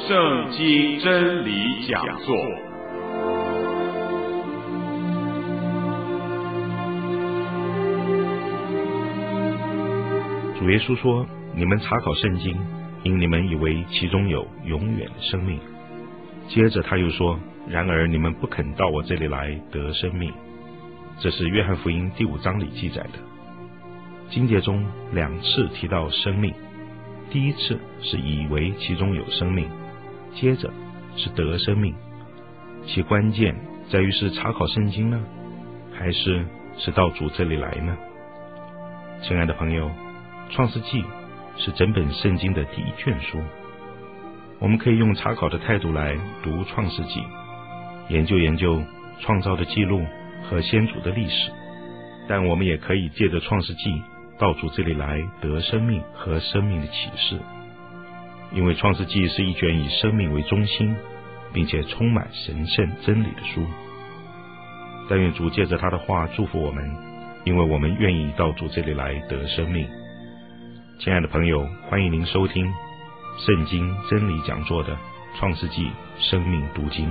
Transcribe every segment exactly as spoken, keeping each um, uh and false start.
圣经真理讲座。 主耶稣说：你们查考圣经，因你们以为其中有永远的生命。接着他又说：然而你们不肯到我这里来得生命。这是约翰福音第五章里记载的。经节中两次提到生命，第一次是以为其中有生命，接着是得生命。其关键在于是查考圣经呢，还是是到主这里来呢？亲爱的朋友，创世纪是整本圣经的第一卷书，我们可以用查考的态度来读创世纪，研究研究创造的记录和先祖的历史，但我们也可以借着创世纪到主这里来得生命和生命的启示。因为创世纪是一卷以生命为中心，并且充满神圣真理的书。但愿主借着他的话祝福我们，因为我们愿意到主这里来得生命。亲爱的朋友，欢迎您收听圣经真理讲座的创世纪生命读经。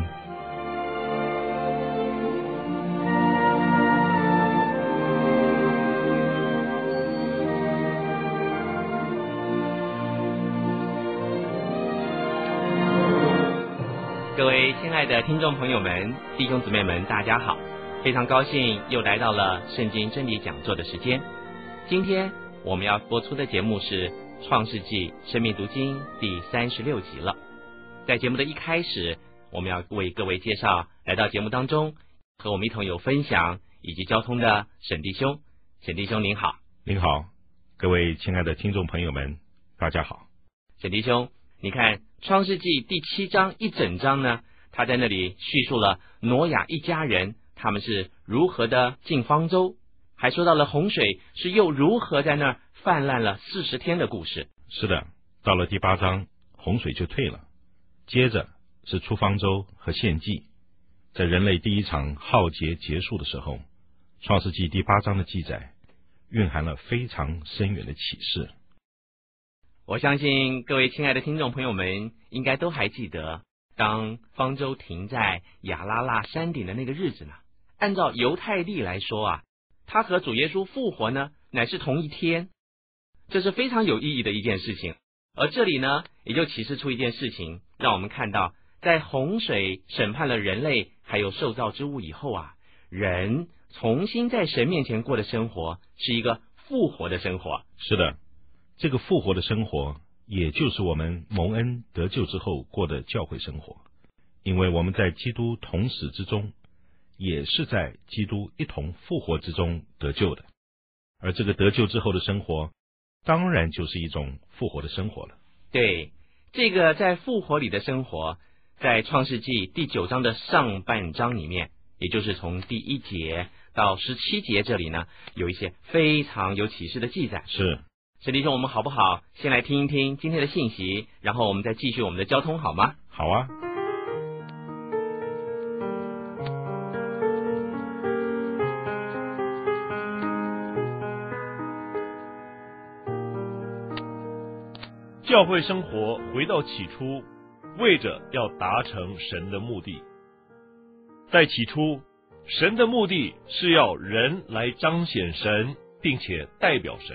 各位亲爱的听众朋友们、弟兄姊妹们，大家好！非常高兴又来到了圣经真理讲座的时间。今天我们要播出的节目是《创世纪生命读经》第三十六集了。在节目的一开始，我们要为各位介绍来到节目当中和我们一同有分享以及交通的沈弟兄。沈弟兄您好。 您好，各位亲爱的听众朋友们，大家好。 沈弟兄，你看创世纪第七章一整章呢，他在那里叙述了挪亚一家人他们是如何的进方舟，还说到了洪水是又如何在那儿泛滥了四十天的故事。 是的，到了第八章，洪水就退了，接着是出方舟和献祭。在人类第一场浩劫结束的时候，创世纪第八章的记载蕴含了非常深远的启示。 我相信各位亲爱的听众朋友们应该都还记得，当方舟停在亚拉腊山顶的那个日子呢，按照犹太历来说啊，他和主耶稣复活呢乃是同一天，这是非常有意义的一件事情。而这里呢也就启示出一件事情，让我们看到在洪水审判了人类还有受造之物以后啊，人重新在神面前过的生活是一个复活的生活。 是的，这个复活的生活也就是我们蒙恩得救之后过的教会生活。因为我们在基督同死之中，也是在基督一同复活之中得救的。而这个得救之后的生活当然就是一种复活的生活了。 对，这个在复活里的生活，在创世纪第九章的上半章里面，也就是从第一节到十七节这里呢，有一些非常有启示的记载。 是， 沈弟兄，我们好不好先来听一听今天的信息，然后我们再继续我们的交通好吗？ 好啊。 教会生活回到起初，为着要达成神的目的。在起初，神的目的是要人来彰显神，并且代表神。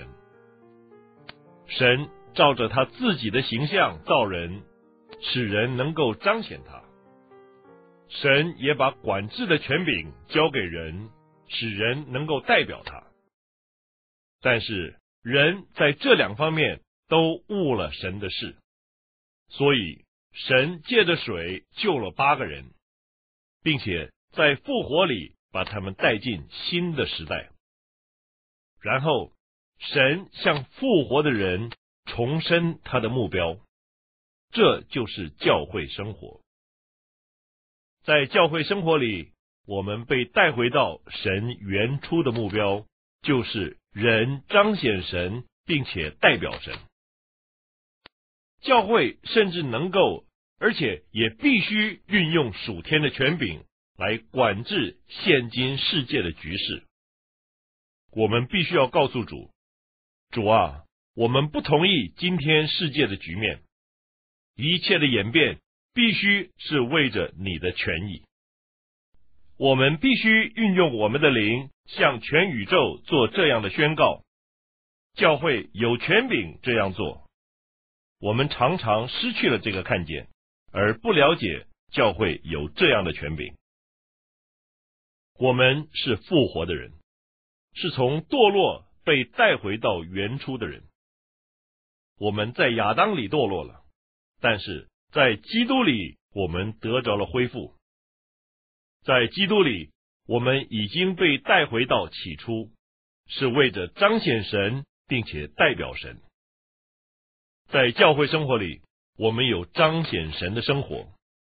神照着他自己的形象造人，使人能够彰显他。神也把管制的权柄交给人，使人能够代表他。但是人在这两方面都误了神的事，所以神借着水救了八个人，并且在复活里把他们带进新的时代。然后神向复活的人重申他的目标，这就是教会生活。在教会生活里，我们被带回到神原初的目标，就是人彰显神并且代表神。教会甚至能够，而且也必须运用属天的权柄来管制现今世界的局势。我们必须要告诉主，主啊，我们不同意今天世界的局面，一切的演变必须是为着你的权益。我们必须运用我们的灵，向全宇宙做这样的宣告。教会有权柄这样做。我们常常失去了这个看见，而不了解教会有这样的权柄。我们是复活的人，是从堕落被带回到原初的人。我们在亚当里堕落了，但是在基督里我们得着了恢复。在基督里，我们已经被带回到起初，是为着彰显神，并且代表神。在教会生活里，我们有彰显神的生活。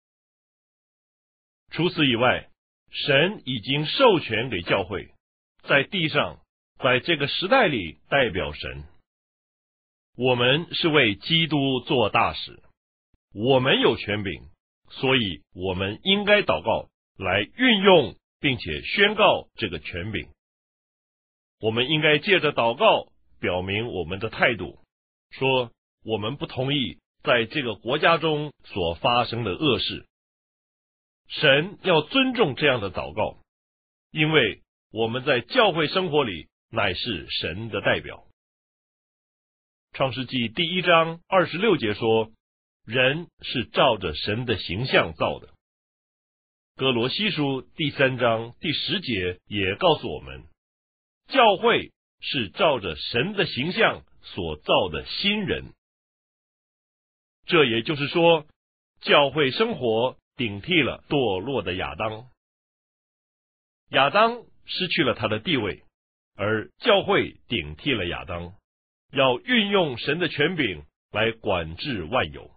除此以外，神已经授权给教会，在地上，在这个时代里代表神。我们是为基督做大使，我们有权柄，所以我们应该祷告，来运用并且宣告这个权柄。我们应该借着祷告表明我们的态度，说我们不同意在这个国家中所发生的恶事。神要尊重这样的祷告，因为我们在教会生活里乃是神的代表。创世纪第一章二十六节说，人是照着神的形象造的。哥罗西书第三章第十节也告诉我们，教会是照着神的形象所造的新人。这也就是说，教会生活顶替了堕落的亚当。亚当失去了他的地位，而教会顶替了亚当，要运用神的权柄来管制万有。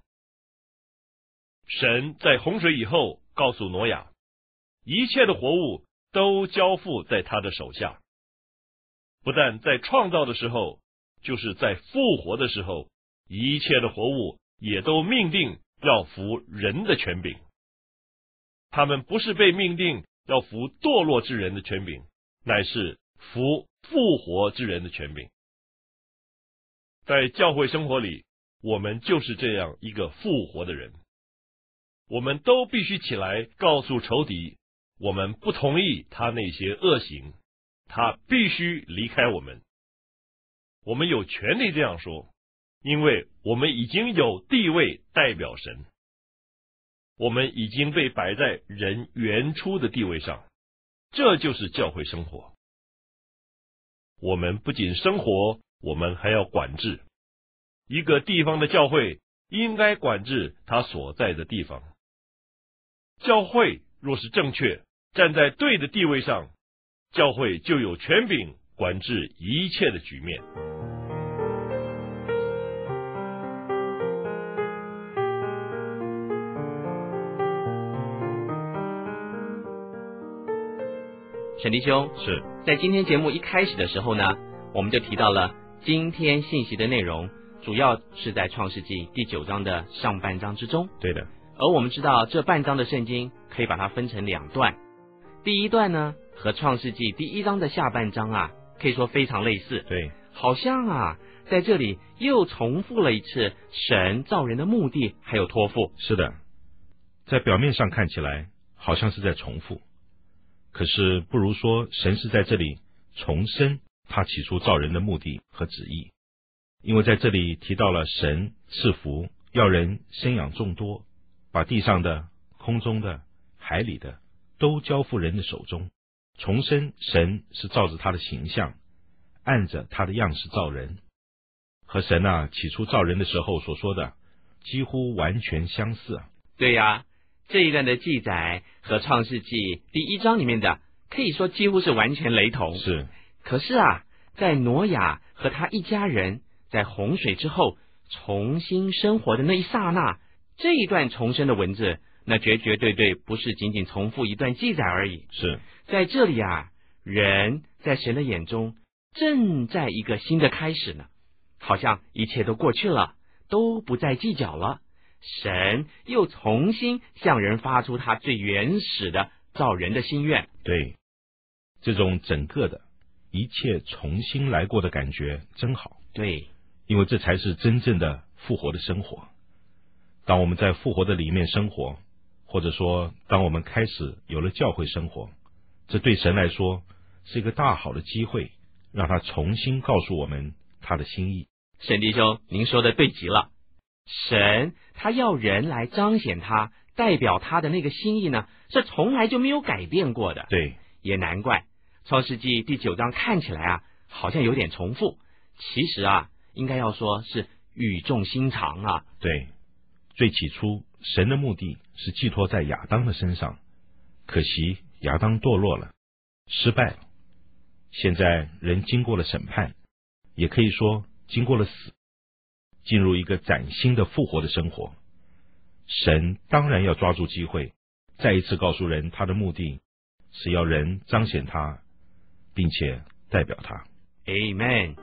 神在洪水以后告诉挪亚，一切的活物都交付在他的手下。不但在创造的时候，就是在复活的时候，一切的活物也都命定要服人的权柄。他们不是被命定要服堕落之人的权柄，乃是服复活之人的权柄。在教会生活里，我们就是这样一个复活的人。我们都必须起来告诉仇敌，我们不同意他那些恶行，他必须离开我们。我们有权利这样说，因为我们已经有地位代表神。我们已经被摆在人原初的地位上，这就是教会生活。我们不仅生活，我们还要管制。一个地方的教会应该管制他所在的地方。教会若是正确，站在对的地位上，教会就有权柄管制一切的局面。 沈弟兄， 是在今天节目一开始的时候呢，我们就提到了今天信息的内容，主要是在创世纪第九章的上半章之中。 对的。 而我们知道这半章的圣经可以把它分成两段，第一段呢和创世纪第一章的下半章啊，可以说非常类似。 对， 好像啊在这里又重复了一次神造人的目的还有托付。 是的，在表面上看起来好像是在重复，可是不如说神是在这里重申他起初造人的目的和旨意。因为在这里提到了神赐福，要人生养众多，把地上的、空中的、海里的都交付人的手中，重申神是照着他的形象，按着他的样式造人，和神啊起初造人的时候所说的几乎完全相似啊。 对呀、啊，这一段的记载和创世纪第一章里面的可以说几乎是完全雷同。 是， 可是啊，在挪亚和他一家人在洪水之后重新生活的那一刹那，这一段重生的文字，那绝绝对对不是仅仅重复一段记载而已。 是在这里啊，人在神的眼中正在一个新的开始呢，好像一切都过去了，都不再计较了。神又重新向人发出他最原始的造人的心愿。 对，这种整个的一切重新来过的感觉真好。 对， 因为这才是真正的复活的生活。 当我们在复活的里面生活，或者说当我们开始有了教会生活，这对神来说是一个大好的机会，让他重新告诉我们他的心意。 沈弟兄，您说的对极了。神他要人来彰显他代表他的那个心意呢，是从来就没有改变过的。 对， 也难怪创世纪第九章看起来啊好像有点重复，其实啊应该要说是语重心长啊。 对，最起初神的目的是寄托在亚当的身上，可惜亚当堕落了，失败了。现在人经过了审判，也可以说经过了死，进入一个崭新的复活的生活。神当然要抓住机会，再一次告诉人他的目的是要人彰显他，并且代表他。 Amen。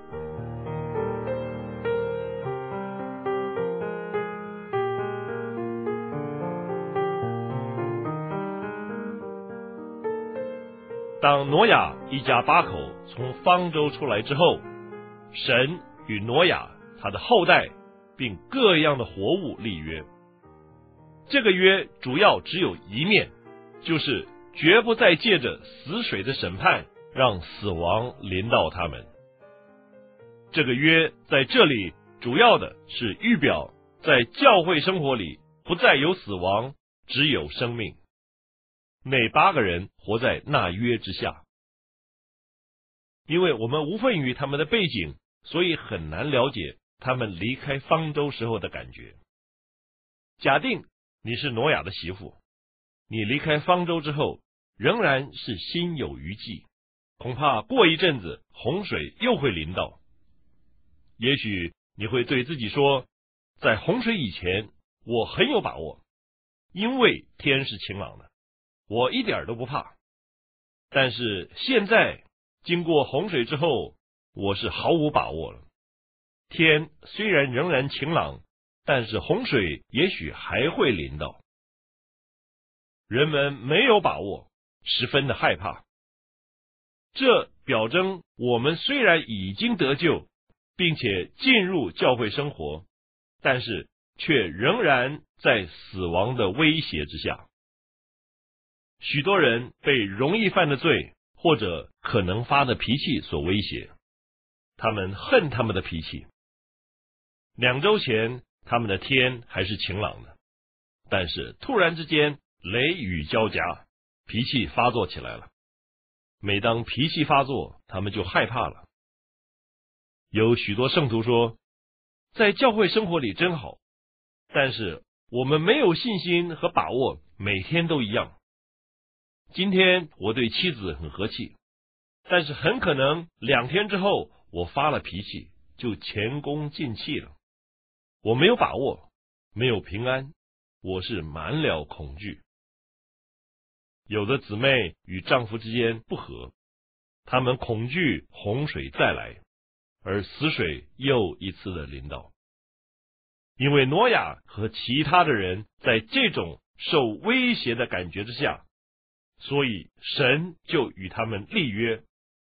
当挪亚一家八口从方舟出来之后，神与挪亚他的后代并各样的活物立约。这个约主要只有一面，就是绝不再借着死水的审判让死亡临到他们。这个约在这里主要的是预表在教会生活里不再有死亡，只有生命。那八个人活在那约之下。因为我们无份于他们的背景，所以很难了解他们离开方舟时候的感觉。假定你是挪亚的媳妇，你离开方舟之后仍然是心有余悸，恐怕过一阵子洪水又会临到。也许你会对自己说，在洪水以前我很有把握，因为天是晴朗的，我一点都不怕。但是现在经过洪水之后，我是毫无把握了。天虽然仍然晴朗，但是洪水也许还会临到。人们没有把握，十分的害怕。这表征我们虽然已经得救，并且进入教会生活，但是却仍然在死亡的威胁之下。许多人被容易犯的罪或者可能发的脾气所威胁，他们恨他们的脾气。两周前他们的天还是晴朗的，但是突然之间雷雨交加，脾气发作起来了。每当脾气发作，他们就害怕了。有许多圣徒说，在教会生活里真好，但是我们没有信心和把握每天都一样。今天我对妻子很和气，但是很可能两天之后我发了脾气，就前功尽弃了。我没有把握，没有平安，我是满了恐惧。有的姊妹与丈夫之间不和，她们恐惧洪水再来，而死水又一次的临到。因为挪亚和其他的人在这种受威胁的感觉之下，所以神就与他们立约。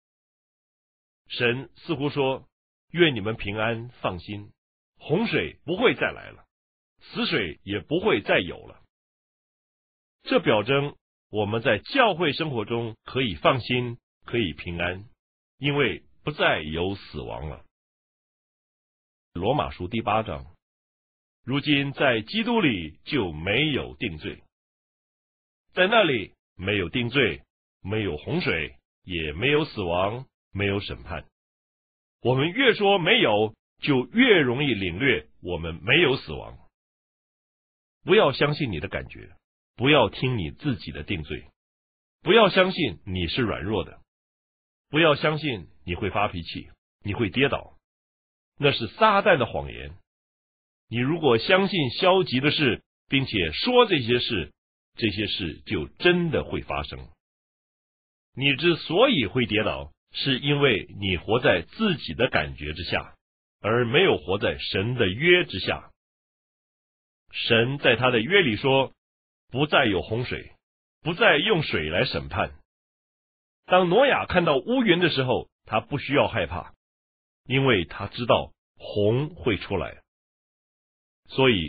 神似乎说，愿你们平安放心，洪水不会再来了，死水也不会再有了。这表征我们在教会生活中可以放心，可以平安，因为不再有死亡了。罗马书第八章，如今在基督里就没有定罪，在那里没有定罪，没有洪水，也没有死亡，没有审判。我们越说没有，就越容易领略我们没有死亡。不要相信你的感觉，不要听你自己的定罪，不要相信你是软弱的，不要相信你会发脾气，你会跌倒，那是撒旦的谎言。你如果相信消极的事，并且说这些事，这些事就真的会发生。你之所以会跌倒，是因为你活在自己的感觉之下，而没有活在神的约之下。神在他的约里说，不再有洪水，不再用水来审判。当挪亚看到乌云的时候，他不需要害怕，因为他知道洪会出来。所以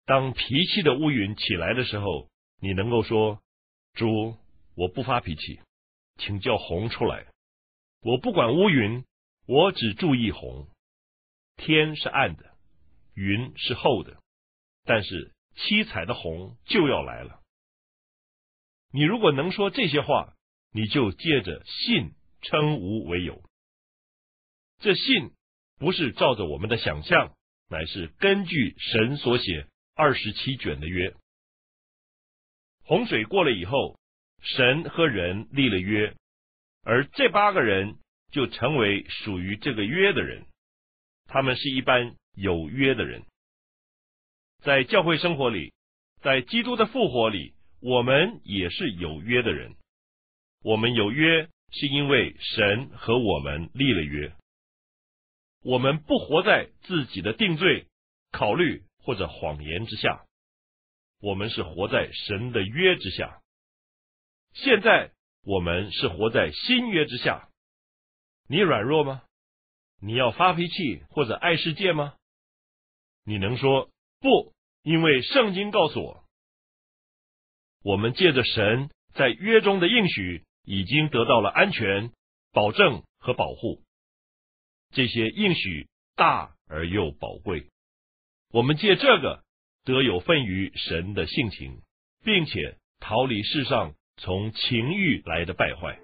当脾气的乌云起来的时候，你能够说，主，我不发脾气，请叫红出来。我不管乌云，我只注意红。天是暗的，云是厚的，但是七彩的红就要来了。你如果能说这些话，你就借着信称无为有。这信不是照着我们的想象，乃是根据神所写二十七卷的约。洪水过了以后，神和人立了约，而这八个人就成为属于这个约的人，他们是一般有约的人。在教会生活里，在基督的复活里，我们也是有约的人。我们有约，是因为神和我们立了约。我们不活在自己的定罪、考虑或者谎言之下，我们是活在神的约之下。现在我们是活在新约之下。你软弱吗？你要发脾气或者爱世界吗？你能说不，因为圣经告诉我，我们借着神在约中的应许，已经得到了安全、保证和保护。这些应许大而又宝贵，我们借这个得有份于神的性情，并且逃离世上从情欲来的败坏。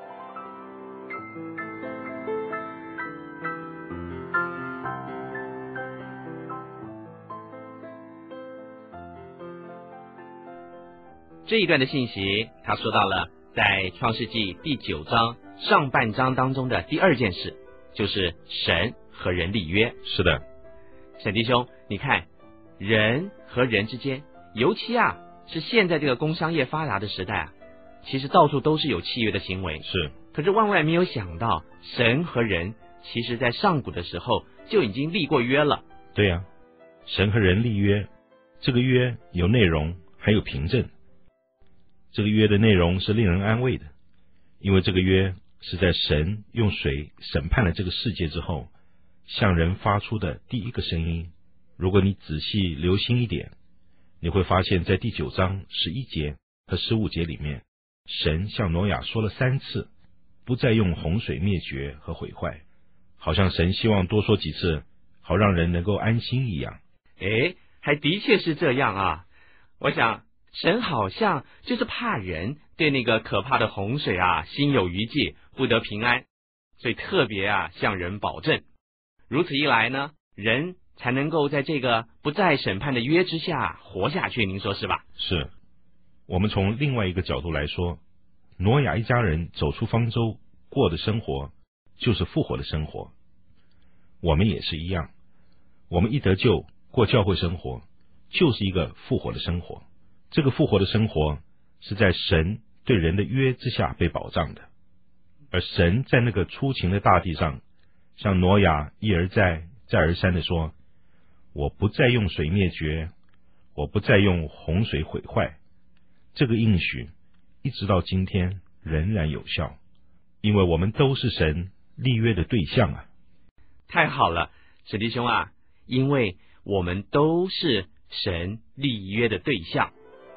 这一段的信息，他说到了在创世纪第九章上半章当中的第二件事，就是神和人立约。 是的， 沈弟兄，你看人和人之间，尤其啊是现在这个工商业发达的时代啊，其实到处都是有契约的行为。 是， 可是万万没有想到，神和人其实在上古的时候就已经立过约了。 对呀、啊，神和人立约，这个约有内容，还有凭证。这个约的内容是令人安慰的，因为这个约是在神用水审判了这个世界之后，向人发出的第一个声音。如果你仔细留心一点，你会发现在第九章十一节和十五节里面，神向挪亚说了三次，不再用洪水灭绝和毁坏，好像神希望多说几次，好让人能够安心一样。 诶，还的确是这样啊。我想神好像就是怕人对那个可怕的洪水啊心有余悸，不得平安，所以特别啊向人保证。如此一来呢，人才能够在这个不再审判的约之下活下去，您说是吧？ 是。我们从另外一个角度来说，挪亚一家人走出方舟过的生活就是复活的生活。我们也是一样，我们一得救过教会生活，就是一个复活的生活。这个复活的生活是在神对人的约之下被保障的，而神在那个出情的大地上，向挪亚一而再再而三地说，我不再用水灭绝，我不再用洪水毁坏。这个应许一直到今天仍然有效，因为我们都是神立约的对象啊。 太好了，史弟兄啊，因为我们都是神立约的对象。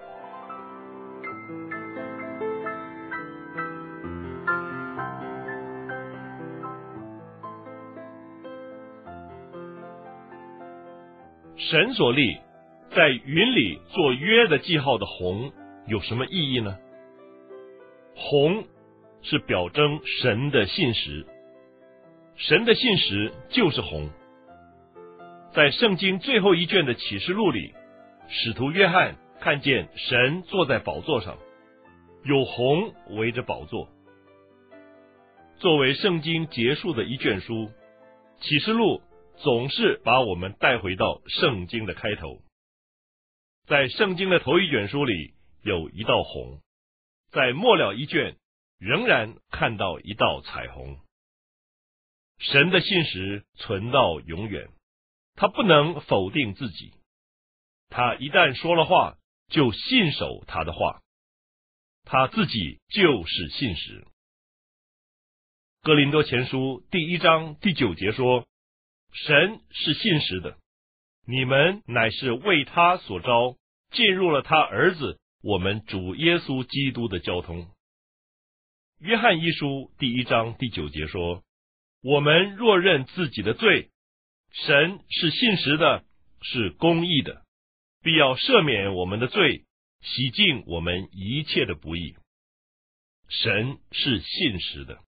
神所立在云里做约的记号的红有什么意义呢？红是表征神的信实，神的信实就是红。在圣经最后一卷的启示录里，使徒约翰看见神坐在宝座上，有红围着宝座。作为圣经结束的一卷书，启示录总是把我们带回到圣经的开头。在圣经的头一卷书里有一道红，在末了一卷仍然看到一道彩虹。神的信实存到永远，他不能否定自己，他一旦说了话，就信守他的话，他自己就是信实。哥林多前书第一章第九节说，神是信实的， 你们乃是为他所招，进入了他儿子我们主耶稣基督的交通。约翰一书第一章第九节说，我们若认自己的罪，神是信实的，是公义的，必要赦免我们的罪，洗净我们一切的不义。神是信实的。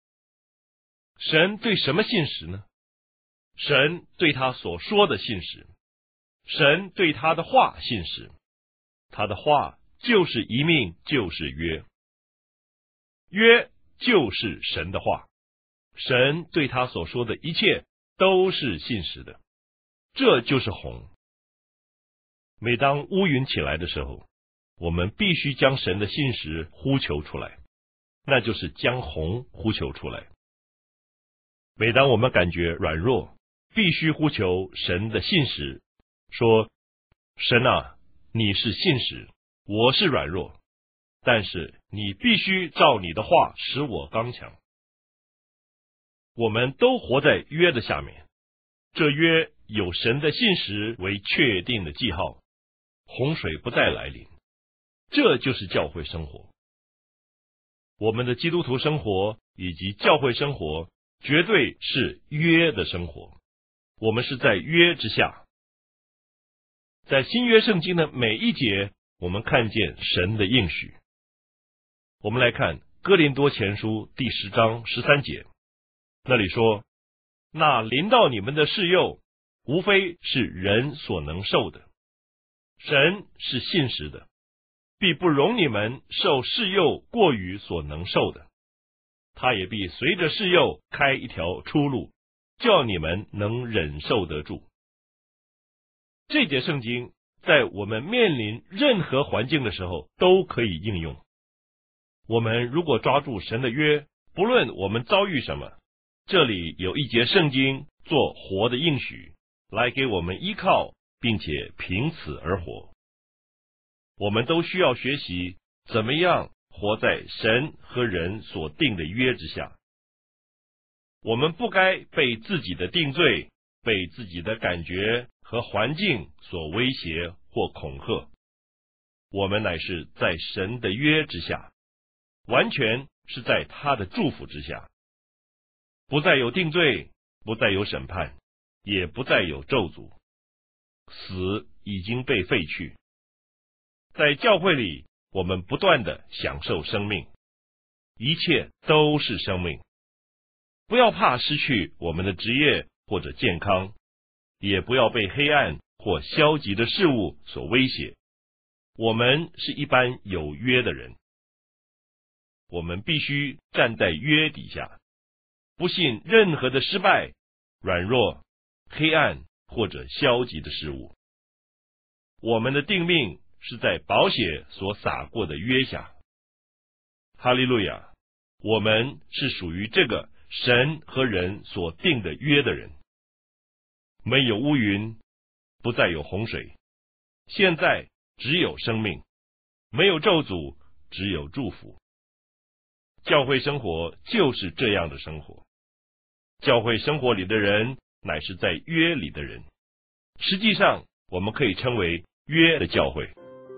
神对什么信实呢？神对他所说的信实，神对他的话信实，他的话就是一命，就是约，约就是神的话，神对他所说的一切都是信实的，这就是红。每当乌云起来的时候，我们必须将神的信实呼求出来，那就是将红呼求出来。每当我们感觉软弱，必须呼求神的信实，说，神啊，你是信实，我是软弱，但是你必须照你的话使我刚强。我们都活在约的下面，这约有神的信实为确定的记号，洪水不再来临，这就是教会生活。我们的基督徒生活以及教会生活绝对是约的生活，我们是在约之下。在新约圣经的每一节，我们看见神的应许。我们来看哥林多前书第十章十三节，那里说，那临到你们的事诱，无非是人所能受的，神是信实的，必不容你们受事诱过于所能受的，他也必随着事诱开一条出路，叫你们能忍受得住。这节圣经在我们面临任何环境的时候都可以应用。我们如果抓住神的约，不论我们遭遇什么，这里有一节圣经做活的应许，来给我们依靠，并且凭此而活。我们都需要学习怎么样活在神和人所定的约之下。我们不该被自己的定罪，被自己的感觉和环境所威胁或恐吓。我们乃是在神的约之下，完全是在他的祝福之下，不再有定罪，不再有审判，也不再有咒诅，死已经被废去。在教会里，我们不断的享受生命，一切都是生命。不要怕失去我们的职业或者健康，也不要被黑暗或消极的事物所威胁。我们是一般有约的人，我们必须站在约底下，不信任何的失败、软弱、黑暗或者消极的事物。我们的定命是在宝血所洒过的约下。哈利路亚！我们是属于这个神和人所定的约的人。没有乌云，不再有洪水，现在只有生命，没有咒诅，只有祝福。教会生活就是这样的生活。教会生活里的人乃是在约里的人，实际上我们可以称为约的教会。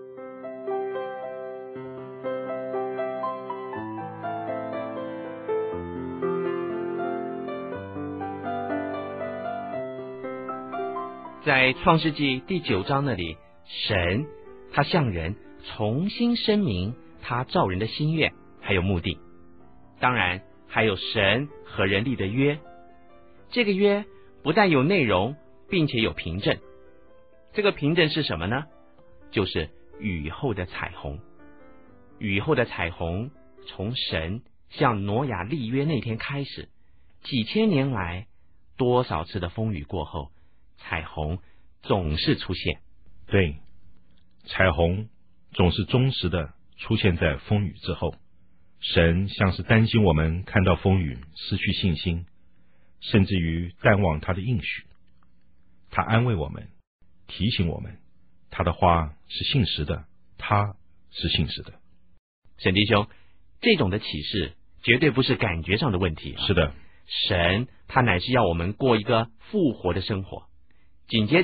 在创世纪第九章那里，神他向人重新声明他造人的心愿还有目的，当然还有神和人立的约。这个约不但有内容，并且有凭证。这个凭证是什么呢？就是雨后的彩虹。雨后的彩虹从神向挪亚立约那天开始，几千年来多少次的风雨过后，彩虹总是出现。 对，彩虹总是忠实的出现在风雨之后。神像是担心我们看到风雨失去信心，甚至于淡忘他的应许。他安慰我们，提醒我们，他的话是信实的，他是信实的。 沈弟兄，这种的启示绝对不是感觉上的问题、啊、 是的， 神他乃是要我们过一个复活的生活。紧接着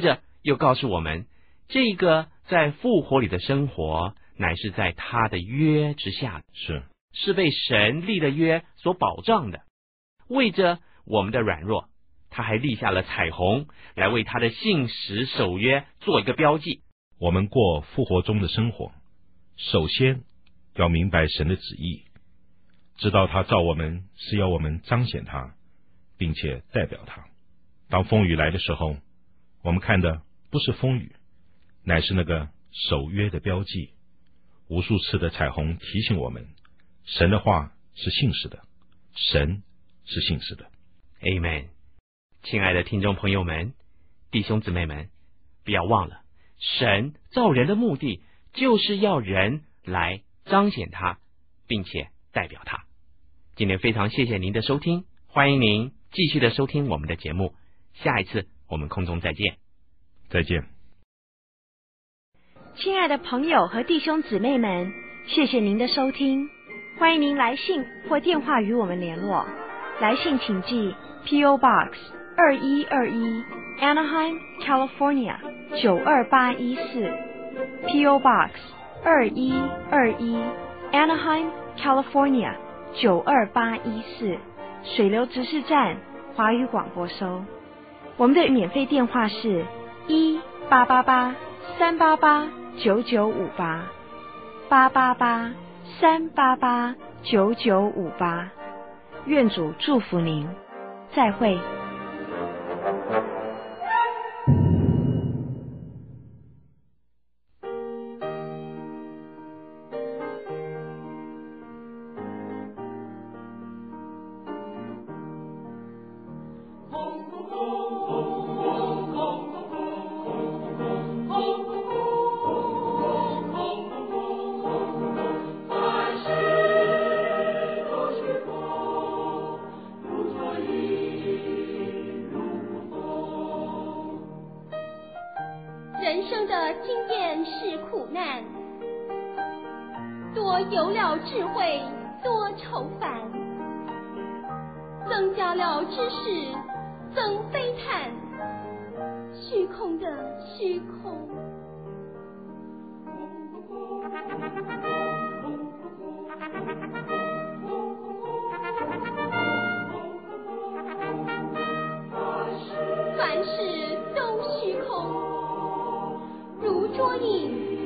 又告诉我们，这个在复活里的生活，乃是在他的约之下， 是是被神立的约所保障的。为着我们的软弱，他还立下了彩虹，来为他的信实守约做一个标记。 我们过复活中的生活，首先要明白神的旨意，知道他造我们是要我们彰显他，并且代表他。当风雨来的时候，我们看的不是风雨，乃是那个守约的标记。无数次的彩虹提醒我们，神的话是信实的，神是信实的。 Amen。 亲爱的听众朋友们，弟兄姊妹们，不要忘了，神造人的目的就是要人来彰显他，并且代表他。今天非常谢谢您的收听，欢迎您继续的收听我们的节目，下一次我们空中再见。 再见。 亲爱的朋友和弟兄姊妹们，谢谢您的收听，欢迎您来信或电话与我们联络。来信请寄 P O Box 二一二一 Anaheim California 九二八一四 P O Box 二一二一 Anaheim California 九二八一四水流执事站华语广播收。我们的免费电话是一八八八三八八九九五八八八八三八八九九五八。愿主祝福您，再会。 人生的经验是苦难，多有了智慧，多愁烦，增加了知识，增悲叹，虚空的虚空。凡事都虚空，如捉影